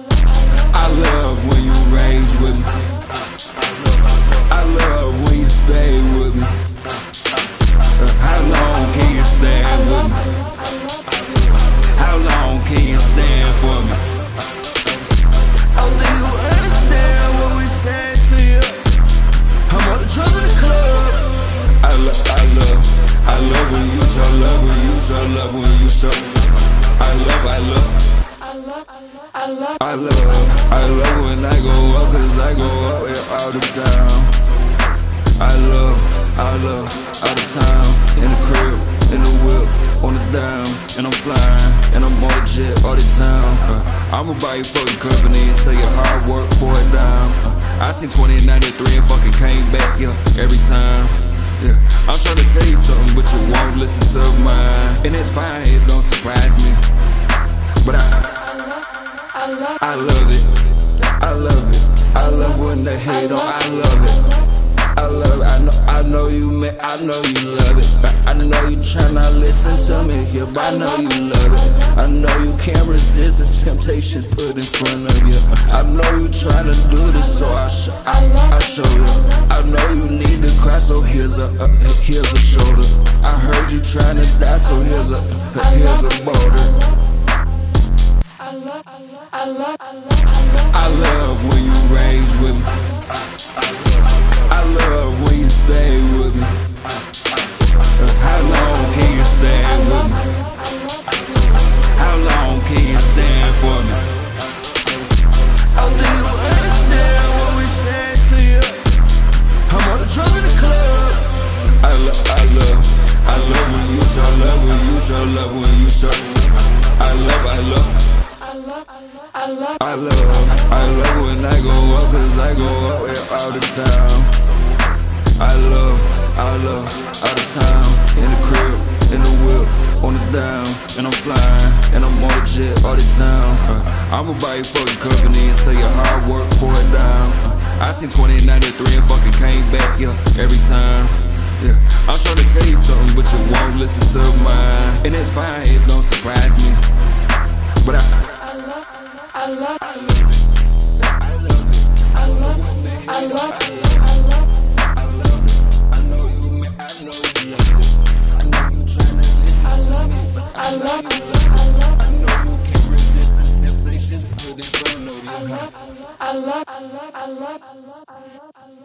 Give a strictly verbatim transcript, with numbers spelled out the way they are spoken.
I love when you rage with me. I love when you stay with me. How long can you stand with me? How long can you stand for me? I don't think you understand what we said to you. I'm on the drugs in the club. I love, I love, I love when you show love, when you show love, when you show. I love, I love. I love, I love, I love when I go up, cause I go up here all the time. I love, I love, all the time. In the crib, in the whip, on the dime. And I'm flying, and I'm on the jet all the time. uh, I'ma buy you fucking company and say your hard work for a dime. uh, I seen twenty ninety-three and fucking came back, yeah, every time. Yeah, I'm trying to tell you something, but you won't listen to mine. And it's fine, it don't surprise me. But I I love it, I love it, I love when they hate on, I love it, I love it, I know, I know you, man, I know you love it, I know you tryna listen to me, yeah, but I know you love it, I know you can't resist the temptations put in front of you, I know you tryna do this, so I, sh I, I show you, I know you need to cry, so here's a, uh, here's a shoulder, I heard you tryna die, so here's a, here's a boulder. I love, I love, I love when you rage with me. I love when you stay with me. How long can you stand with me? How long can you stand for me? I don't think you understand what we said to you. I'm on the drugs in the club. I love, I love, I love when you show love, when you show love, when you show. I love, I love. I love, I love, I love when I go up, cause I go up here all the time. I love, I love, all the time. In the crib, in the whip, on the dime. And I'm flying, and I'm on the jet all the time. uh, I'ma buy you fucking company and say your hard work for a dime. uh, I seen twenty ninety-three and fucking came back, yeah, every time. Yeah, I'm trying to tell you something, but you won't listen to mine. And it's fine, it don't surprise me. But I I love, I love it, I love it, I love it, I love it, I love it, I know you, man, I know you love it, I know you tryna listen to me, but I love it, I know you can't resist the temptations put in front of you. I love, I love, I love, I love, I love.